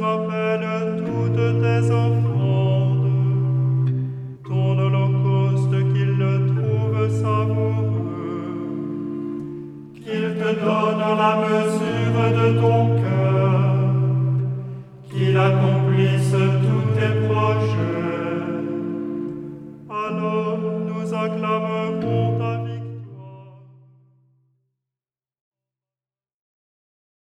rappelle toutes tes offrandes, ton holocauste qu'il le trouve savoureux, qu'il te donne la mesure de ton cœur.